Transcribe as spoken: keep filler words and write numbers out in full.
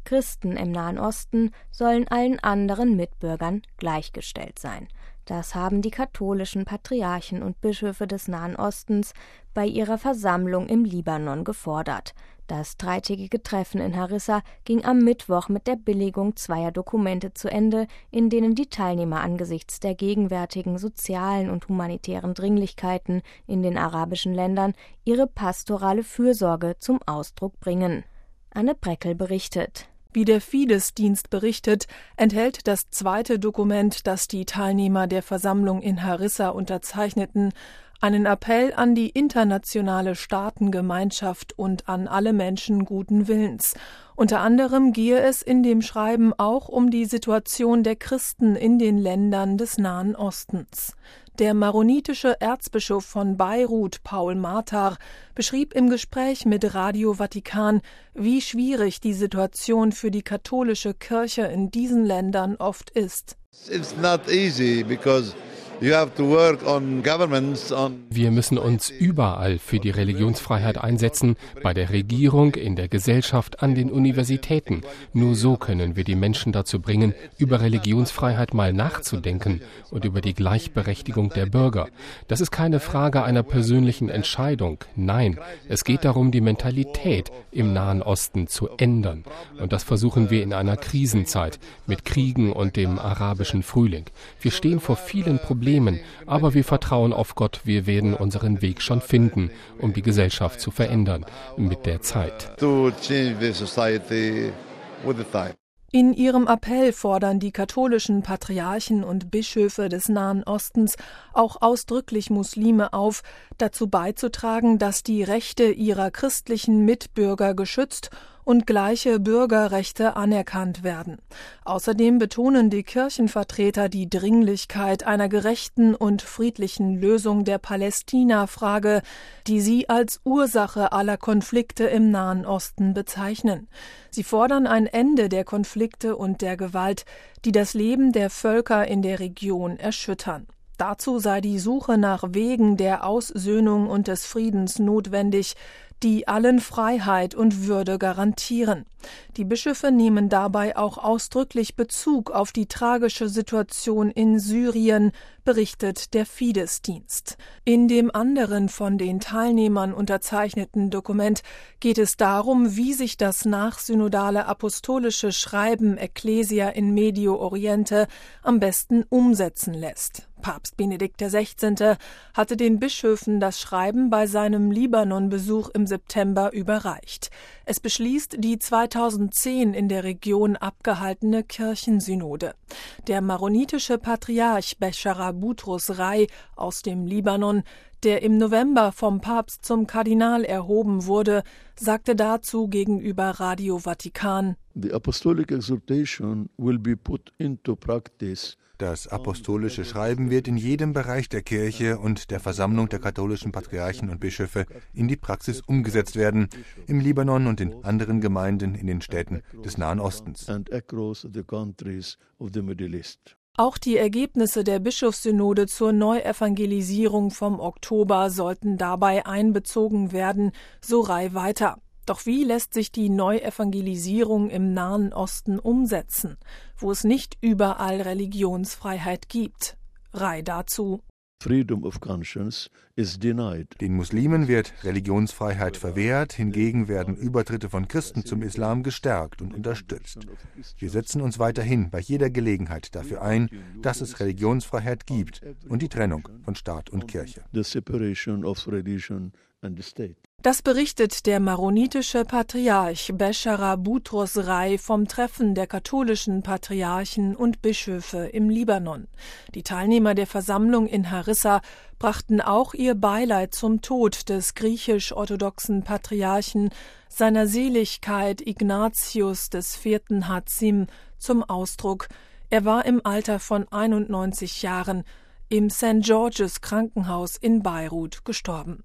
Christen im Nahen Osten sollen allen anderen Mitbürgern gleichgestellt sein. Das haben die katholischen Patriarchen und Bischöfe des Nahen Ostens bei ihrer Versammlung im Libanon gefordert. Das dreitägige Treffen in Harissa ging am Mittwoch mit der Billigung zweier Dokumente zu Ende, in denen die Teilnehmer angesichts der gegenwärtigen sozialen und humanitären Dringlichkeiten in den arabischen Ländern ihre pastorale Fürsorge zum Ausdruck bringen. Anne Breckel berichtet. Wie der Fides-Dienst berichtet, enthält das zweite Dokument, das die Teilnehmer der Versammlung in Harissa unterzeichneten, einen Appell an die internationale Staatengemeinschaft und an alle Menschen guten Willens. Unter anderem gehe es in dem Schreiben auch um die Situation der Christen in den Ländern des Nahen Ostens. Der maronitische Erzbischof von Beirut, Paul Matar, beschrieb im Gespräch mit Radio Vatikan, wie schwierig die Situation für die katholische Kirche in diesen Ländern oft ist. It's not easy because you have to work on governments on Wir müssen uns überall für die Religionsfreiheit einsetzen, bei der Regierung, in der Gesellschaft, an den Universitäten. Nur so können wir die Menschen dazu bringen, über Religionsfreiheit mal nachzudenken und über die Gleichberechtigung der Bürger. Das ist keine Frage einer persönlichen Entscheidung. Nein, es geht darum, die Mentalität im Nahen Osten zu ändern. Und das versuchen wir in einer Krisenzeit mit Kriegen und dem arabischen Frühling. Wir stehen vor vielen Problemen, aber wir vertrauen auf Gott, wir werden unseren Weg schon finden, um die Gesellschaft zu verändern mit der Zeit. In ihrem Appell fordern die katholischen Patriarchen und Bischöfe des Nahen Ostens auch ausdrücklich Muslime auf, dazu beizutragen, dass die Rechte ihrer christlichen Mitbürger geschützt und gleiche Bürgerrechte anerkannt werden. Außerdem betonen die Kirchenvertreter die Dringlichkeit einer gerechten und friedlichen Lösung der Palästina-Frage, die sie als Ursache aller Konflikte im Nahen Osten bezeichnen. Sie fordern ein Ende der Konflikte und der Gewalt, die das Leben der Völker in der Region erschüttern. Dazu sei die Suche nach Wegen der Aussöhnung und des Friedens notwendig, die allen Freiheit und Würde garantieren. Die Bischöfe nehmen dabei auch ausdrücklich Bezug auf die tragische Situation in Syrien, berichtet der Fides-Dienst. In dem anderen von den Teilnehmern unterzeichneten Dokument geht es darum, wie sich das nachsynodale apostolische Schreiben Ecclesia in Medio Oriente am besten umsetzen lässt. Papst Benedikt der Sechzehnte hatte den Bischöfen das Schreiben bei seinem Libanon-Besuch im September überreicht. Es beschließt die zweitausendzehn in der Region abgehaltene Kirchensynode. Der maronitische Patriarch Beshara Boutros Ghali aus dem Libanon, der im November vom Papst zum Kardinal erhoben wurde, sagte dazu gegenüber Radio Vatikan: The apostolic exhortation will be put into practice. Das apostolische Schreiben wird in jedem Bereich der Kirche und der Versammlung der katholischen Patriarchen und Bischöfe in die Praxis umgesetzt werden, im Libanon und in anderen Gemeinden in den Städten des Nahen Ostens. Auch die Ergebnisse der Bischofssynode zur Neuevangelisierung vom Oktober sollten dabei einbezogen werden, so Ghali weiter. Doch wie lässt sich die Neuevangelisierung im Nahen Osten umsetzen, wo es nicht überall Religionsfreiheit gibt? Ghali dazu: Freedom of conscience is denied. Den Muslimen wird Religionsfreiheit verwehrt, hingegen werden Übertritte von Christen zum Islam gestärkt und unterstützt. Wir setzen uns weiterhin bei jeder Gelegenheit dafür ein, dass es Religionsfreiheit gibt und die Trennung von Staat und Kirche. The separation of religion and the state. Das berichtet der maronitische Patriarch Beshara Boutros Ghali vom Treffen der katholischen Patriarchen und Bischöfe im Libanon. Die Teilnehmer der Versammlung in Harissa brachten auch ihr Beileid zum Tod des griechisch-orthodoxen Patriarchen, seiner Seligkeit Ignatius des vierten Hazim, zum Ausdruck. Er war im Alter von einundneunzig Jahren im Sankt George's Krankenhaus in Beirut gestorben.